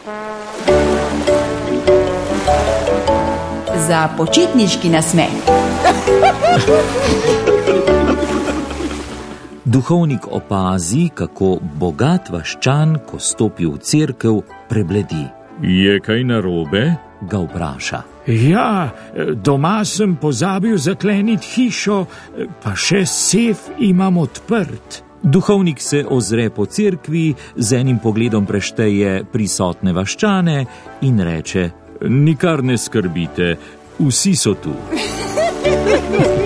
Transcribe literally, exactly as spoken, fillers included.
Za počitniški nasmeh. Duhovnik opazi, kako bogat vaščan, ko stopi v cerkev, prebledi. Je kaj narobe? Ga vpraša. Ja, doma sem pozabil zakleniti hišo, pa še sef imam odprt. Duhovnik se ozre po cerkvi, z enim pogledom prešteje prisotne vaščane in reče: Nikar ne skrbite, vsi so tu.